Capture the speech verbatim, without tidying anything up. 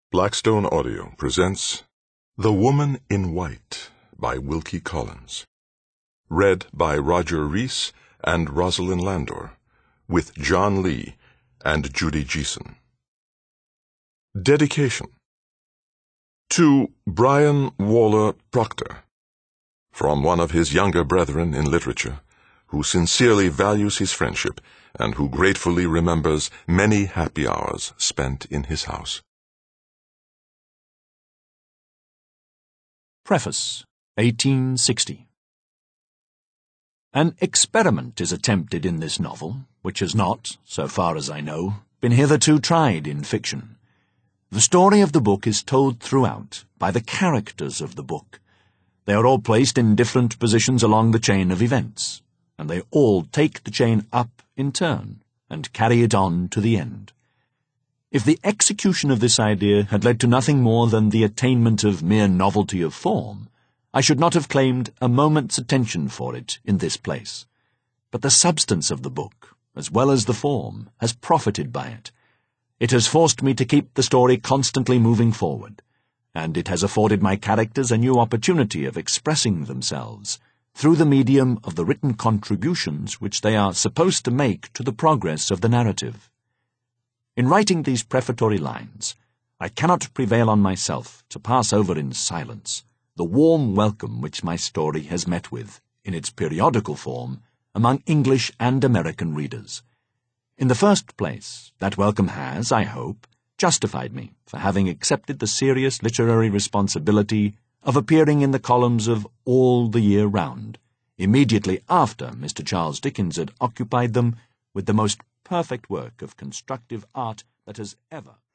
Blackstone Audio presents The Woman in White by Wilkie Collins. Read by Roger Rees and Rosalind Landor, with John Lee and Judy Geeson. Dedication to Brian Waller Proctor, from one of his younger brethren in literature, who sincerely values his friendship and who gratefully remembers many happy hours spent in his house. Preface, eighteen sixty. An experiment is attempted in this novel, which has not, so far as I know, been hitherto tried in fiction. The story of the book is told throughout by the characters of the book. They are all placed in different positions along the chain of events, and they all take the chain up in turn and carry it on to the end. If the execution of this idea had led to nothing more than the attainment of mere novelty of form, I should not have claimed a moment's attention for it in this place. But the substance of the book, as well as the form, has profited by it. It has forced me to keep the story constantly moving forward, and it has afforded my characters a new opportunity of expressing themselves through the medium of the written contributions which they are supposed to make to the progress of the narrative. In writing these prefatory lines, I cannot prevail on myself to pass over in silence the warm welcome which my story has met with, in its periodical form, among English and American readers. In the first place, that welcome has, I hope, justified me for having accepted the serious literary responsibility of appearing in the columns of All the Year Round, immediately after Mister Charles Dickens had occupied them with the most perfect work of constructive art that has ever